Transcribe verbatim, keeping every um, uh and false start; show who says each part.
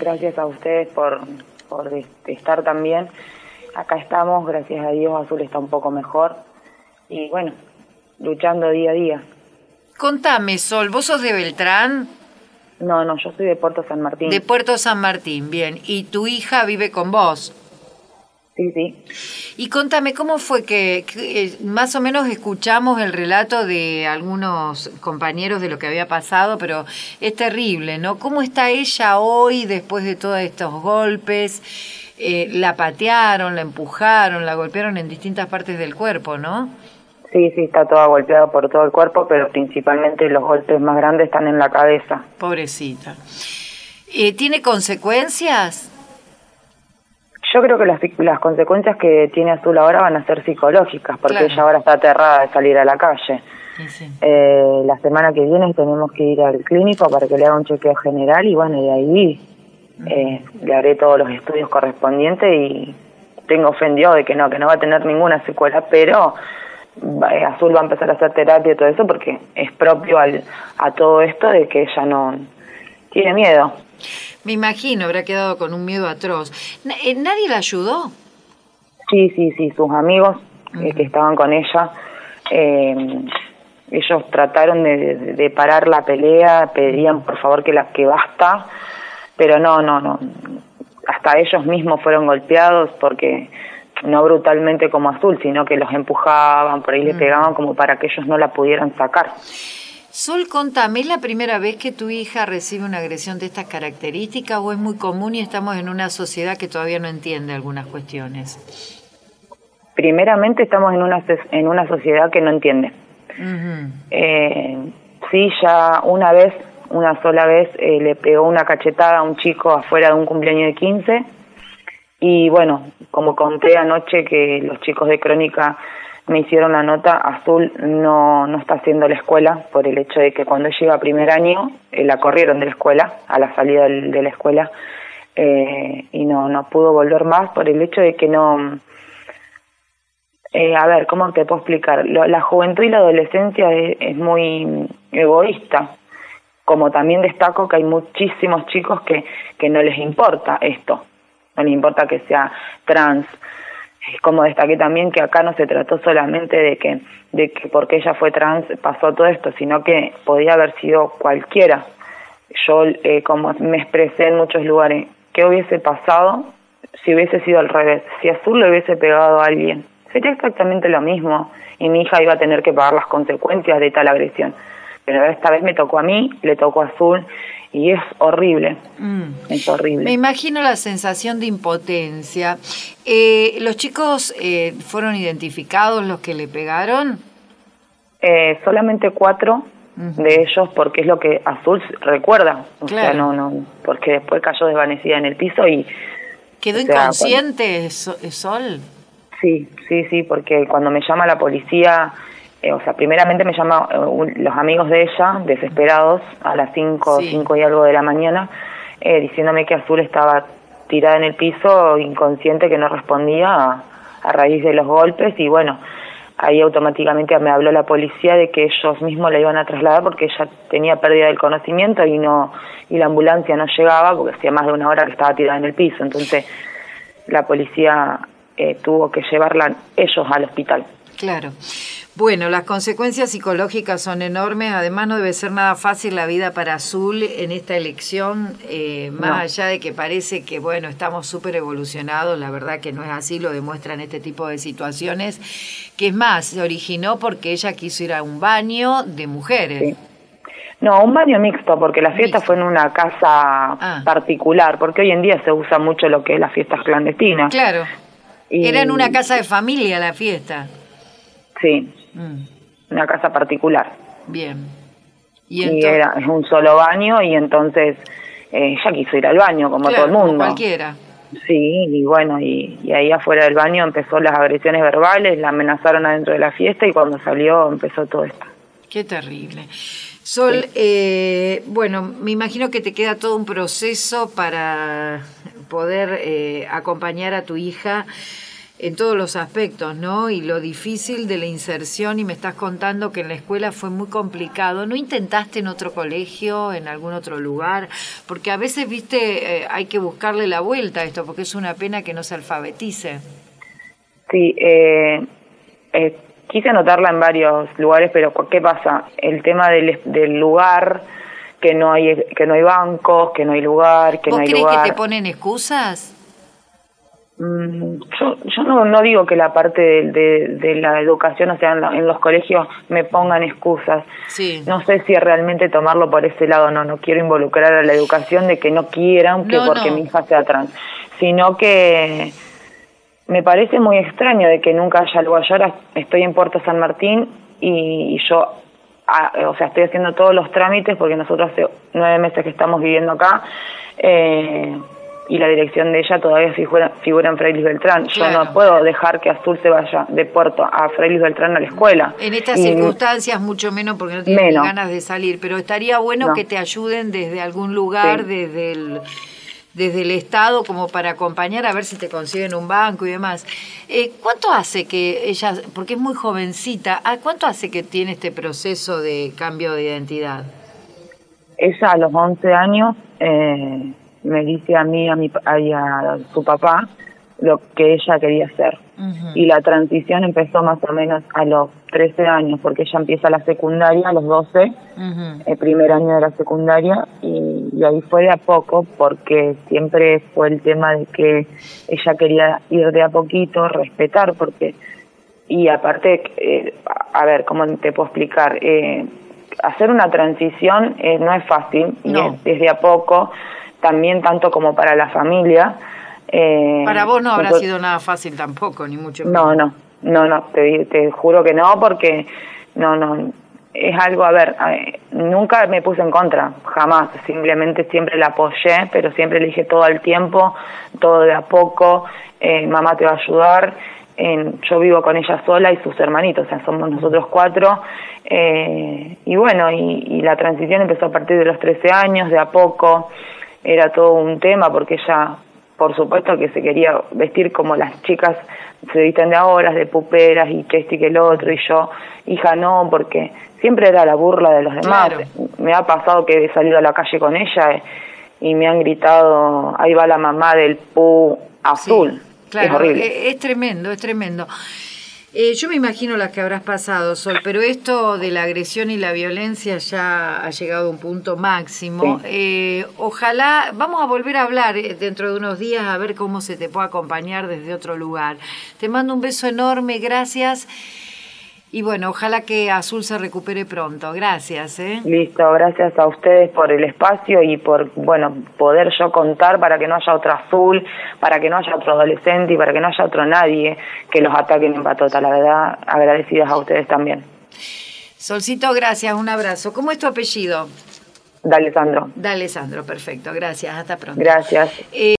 Speaker 1: gracias a ustedes por, por estar también. Acá estamos, gracias a Dios, Azul está un poco mejor. Y bueno, luchando día a día.
Speaker 2: Contame, Sol, ¿vos sos de Beltrán?
Speaker 1: No, no, yo soy de Puerto San Martín.
Speaker 2: De Puerto San Martín, bien. ¿Y tu hija vive con vos?
Speaker 1: Sí, sí.
Speaker 2: Y contame, ¿cómo fue que, que eh, más o menos escuchamos el relato de algunos compañeros de lo que había pasado, pero es terrible, ¿no? ¿Cómo está ella hoy después de todos estos golpes? Eh, la patearon, la empujaron, la golpearon en distintas partes del cuerpo, ¿no?
Speaker 1: Sí, sí, está toda golpeada por todo el cuerpo, pero principalmente los golpes más grandes están en la cabeza.
Speaker 2: Pobrecita. Eh, ¿Tiene consecuencias?
Speaker 1: Yo creo que las, las consecuencias que tiene Azul ahora van a ser psicológicas, porque
Speaker 2: Claro.
Speaker 1: ella ahora está aterrada de salir a la calle.
Speaker 2: Sí, sí.
Speaker 1: Eh, la semana que viene tenemos que ir al clínico para que le haga un chequeo general y bueno, de ahí eh, le haré todos los estudios correspondientes y tengo ofendido de que no, que no va a tener ninguna secuela, pero eh, Azul va a empezar a hacer terapia y todo eso porque es propio al, a todo esto de que ella no tiene miedo.
Speaker 2: Me imagino, habrá quedado con un miedo atroz. Na- eh, ¿Nadie la ayudó?
Speaker 1: Sí, sí, sí, sus amigos eh,
Speaker 2: Ujú.
Speaker 1: que estaban con ella, eh, ellos trataron de, de, de parar la pelea, pedían por favor que la que basta, pero no, no, no, hasta ellos mismos fueron golpeados porque no brutalmente como Azul, sino que los empujaban, por ahí le pegaban como para que ellos no la pudieran sacar.
Speaker 2: Sol, contame, ¿es la primera vez que tu hija recibe una agresión de estas características o es muy común y estamos en una sociedad que todavía no entiende algunas cuestiones?
Speaker 1: Primeramente estamos en una en una sociedad que no entiende.
Speaker 2: Uh-huh.
Speaker 1: Eh, sí, ya una vez, una sola vez, eh, le pegó una cachetada a un chico afuera de un cumpleaños de quince y bueno, como conté anoche que los chicos de Crónica me hicieron la nota, Azul no, no está haciendo la escuela por el hecho de que cuando llega a primer año eh, la corrieron de la escuela, a la salida del, de la escuela, eh, y no, no pudo volver más por el hecho de que no... Eh, a ver, ¿cómo te puedo explicar? Lo, la juventud y la adolescencia es, es muy egoísta, como también destaco que hay muchísimos chicos que, que no les importa esto, no les importa que sea trans. Como destaqué también que acá no se trató solamente de que de que porque ella fue trans pasó todo esto, sino que podía haber sido cualquiera. Yo, eh, como me expresé en muchos lugares, ¿qué hubiese pasado si hubiese sido al revés? Si Azul le hubiese pegado a alguien, sería exactamente lo mismo y mi hija iba a tener que pagar las consecuencias de tal agresión. Pero esta vez me tocó a mí, le tocó a Azul y es horrible, mm. es horrible.
Speaker 2: Me imagino la sensación de impotencia. Eh, ¿Los chicos eh, fueron identificados los que le pegaron?
Speaker 1: Eh, solamente cuatro uh-huh. de ellos, porque es lo que Azul recuerda. O claro. sea, no, no, porque después cayó desvanecida en el piso y...
Speaker 2: ¿Quedó
Speaker 1: o sea,
Speaker 2: inconsciente, cuando... Sol?
Speaker 1: Sí, sí, sí, porque cuando me llama la policía... Eh, o sea, primeramente me llaman eh, los amigos de ella, desesperados, a las cinco, sí. cinco y algo de la mañana, eh, diciéndome que Azul estaba tirada en el piso, inconsciente, que no respondía a, a raíz de los golpes, y bueno, ahí automáticamente me habló la policía de que ellos mismos la iban a trasladar porque ella tenía pérdida del conocimiento y no y la ambulancia no llegaba porque hacía más de una hora que estaba tirada en el piso, entonces la policía eh, tuvo que llevarla ellos al hospital.
Speaker 2: Claro. Bueno, las consecuencias psicológicas son enormes, además no debe ser nada fácil la vida para Azul en esta elección, eh, más no. allá de que parece que, bueno, estamos súper evolucionados, la verdad que no es así, lo demuestran este tipo de situaciones, que es más, se originó porque ella quiso ir a un baño de mujeres.
Speaker 1: Sí. No, un baño mixto, porque la fiesta mixto. fue en una casa ah. particular, porque hoy en día se usa mucho lo que es las fiestas clandestinas.
Speaker 2: Claro,
Speaker 1: y...
Speaker 2: era en una casa de familia la fiesta.
Speaker 1: Sí, mm. una casa particular.
Speaker 2: Bien.
Speaker 1: Y, y era es un solo baño y entonces eh, ella quiso ir al baño como
Speaker 2: claro,
Speaker 1: todo el mundo.
Speaker 2: Como cualquiera.
Speaker 1: Sí, y bueno, y, y ahí afuera del baño empezó las agresiones verbales, la amenazaron adentro de la fiesta y cuando salió empezó todo esto.
Speaker 2: Qué terrible. Sol, sí. eh, bueno, me imagino que te queda todo un proceso para poder eh, acompañar a tu hija. en todos los aspectos, ¿no? Y lo difícil de la inserción, y me estás contando que en la escuela fue muy complicado. ¿No intentaste en otro colegio, en algún otro lugar? Porque a veces, viste, eh, hay que buscarle la vuelta a esto, porque es una pena que no se alfabetice.
Speaker 1: Sí, eh, eh, quise anotarla en varios lugares, pero ¿qué pasa? El tema del, del lugar, que no hay que no hay bancos, que no hay lugar, que no hay lugar.
Speaker 2: ¿Vos crees que te ponen excusas?
Speaker 1: Yo, yo no, no digo que la parte de, de, de la educación, o sea, en, la, en los colegios me pongan excusas.
Speaker 2: Sí.
Speaker 1: No sé si realmente tomarlo por ese lado, no, no quiero involucrar a la educación de que no quieran que
Speaker 2: no,
Speaker 1: porque
Speaker 2: no.
Speaker 1: mi hija sea trans, sino que me parece muy extraño de que nunca haya lugar. Yo ahora estoy en Puerto San Martín y, y yo, a, o sea, estoy haciendo todos los trámites porque nosotros hace nueve meses que estamos viviendo acá, eh, y la dirección de ella todavía figura, figura en Fray Luis Beltrán.
Speaker 2: Claro.
Speaker 1: Yo no puedo dejar que Azul se vaya de Puerto a Fray Luis Beltrán a la escuela.
Speaker 2: En estas
Speaker 1: y,
Speaker 2: circunstancias mucho menos porque no tienen
Speaker 1: menos.
Speaker 2: ganas de salir, pero estaría bueno
Speaker 1: No.
Speaker 2: que te ayuden desde algún lugar,
Speaker 1: sí.
Speaker 2: desde el desde el Estado, como para acompañar a ver si te consiguen un banco y demás. Eh, ¿Cuánto hace que ella, porque es muy jovencita, ¿cuánto hace que tiene este proceso de cambio de identidad?
Speaker 1: Ella a los once años eh, me dice a mí, a, mi, a, a su papá, lo que ella quería hacer. Uh-huh. Y la transición empezó más o menos a los trece años, porque ella empieza la secundaria a los doce, uh-huh. el primer año de la secundaria, y, y ahí fue de a poco, porque siempre fue el tema de que ella quería ir de a poquito, respetar, porque, y aparte, eh, a ver, ¿cómo te puedo explicar? Eh, hacer una transición eh, no es fácil, no. y es desde a poco, también tanto como para la familia. Eh,
Speaker 2: Para vos no habrá
Speaker 1: entonces,
Speaker 2: sido nada fácil tampoco, ni mucho menos.
Speaker 1: No, no, no, no, te, te juro que no, porque no, no, es algo, a ver, eh, nunca me puse en contra, jamás, simplemente siempre la apoyé, pero siempre le dije todo al tiempo, todo de a poco, eh, mamá te va a ayudar, eh, yo vivo con ella sola y sus hermanitos, o sea, somos nosotros cuatro, eh, y bueno, y, y la transición empezó a partir de los trece años, de a poco, era todo un tema, porque ella... Por supuesto que se quería vestir como las chicas se visten de ahora, de puperas y que este y que el otro, y yo, hija, no, porque siempre era la burla de los demás.
Speaker 2: Claro.
Speaker 1: Me ha pasado que he salido a la calle con ella y me han gritado, ahí va la mamá del pu azul.
Speaker 2: Sí, claro,
Speaker 1: es horrible.
Speaker 2: Es, es tremendo, es tremendo. Eh, yo me imagino las que habrás pasado, Sol, pero esto de la agresión y la violencia ya ha llegado a un punto máximo. Sí. Eh, ojalá, vamos a volver a hablar dentro de unos días a ver cómo se te puede acompañar desde otro lugar. Te mando un beso enorme, gracias. Y bueno, ojalá que Azul se recupere pronto. Gracias. ¿eh?
Speaker 1: Listo, gracias a ustedes por el espacio y por, bueno, poder yo contar para que no haya otro Azul, para que no haya otro adolescente y para que no haya otro nadie que los ataquen en patota. La verdad, agradecidas a ustedes también.
Speaker 2: Solcito, gracias. Un abrazo. ¿Cómo es tu apellido?
Speaker 1: D'Alessandro.
Speaker 2: D'Alessandro, perfecto. Gracias. Hasta pronto.
Speaker 1: Gracias.
Speaker 2: Eh,